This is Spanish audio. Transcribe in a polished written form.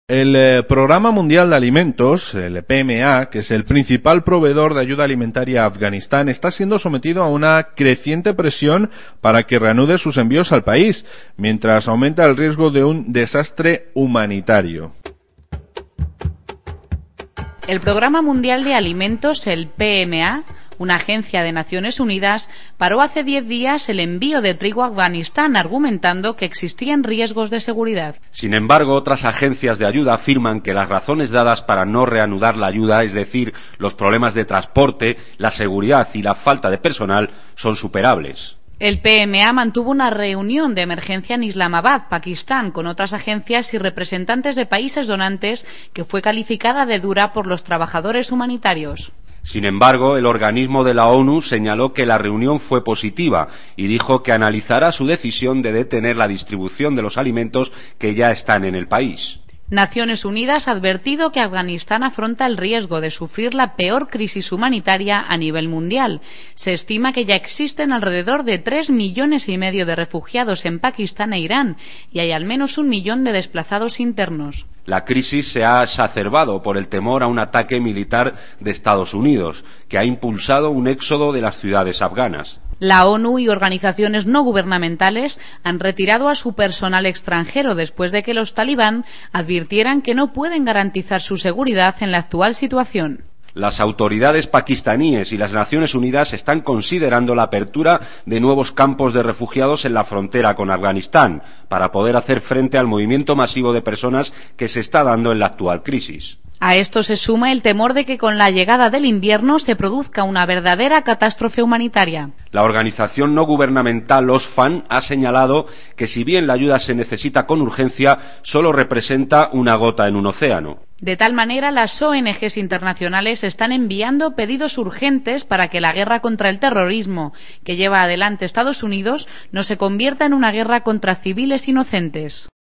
El Programa Mundial de Alimentos, el PMA, que es el principal proveedor de ayuda alimentaria a Afganistán, está siendo sometido a una creciente presión para que reanude sus envíos al país, mientras aumenta el riesgo de un desastre humanitario. El Programa Mundial de Alimentos, el PMA, una agencia de Naciones Unidas, paró hace 10 días el envío de trigo a Afganistán, argumentando que existían riesgos de seguridad. Sin embargo, otras agencias de ayuda afirman que las razones dadas para no reanudar la ayuda, es decir, los problemas de transporte, la seguridad y la falta de personal, son superables. El PMA mantuvo una reunión de emergencia en Islamabad, Pakistán, con otras agencias y representantes de países donantes, que fue calificada de dura por los trabajadores humanitarios. Sin embargo, el organismo de la ONU señaló que la reunión fue positiva y dijo que analizará su decisión de detener la distribución de los alimentos que ya están en el país. Naciones Unidas ha advertido que Afganistán afronta el riesgo de sufrir la peor crisis humanitaria a nivel mundial. Se estima que ya existen alrededor de 3,5 millones de refugiados en Pakistán e Irán y hay al menos 1 millón de desplazados internos. La crisis se ha exacerbado por el temor a un ataque militar de Estados Unidos, que ha impulsado un éxodo de las ciudades afganas. La ONU y organizaciones no gubernamentales han retirado a su personal extranjero después de que los talibán advirtieran que no pueden garantizar su seguridad en la actual situación. Las autoridades pakistaníes y las Naciones Unidas están considerando la apertura de nuevos campos de refugiados en la frontera con Afganistán para poder hacer frente al movimiento masivo de personas que se está dando en la actual crisis. A esto se suma el temor de que con la llegada del invierno se produzca una verdadera catástrofe humanitaria. La organización no gubernamental Oxfam ha señalado que si bien la ayuda se necesita con urgencia, solo representa una gota en un océano. De tal manera, las ONGs internacionales están enviando pedidos urgentes para que la guerra contra el terrorismo que lleva adelante Estados Unidos no se convierta en una guerra contra civiles inocentes.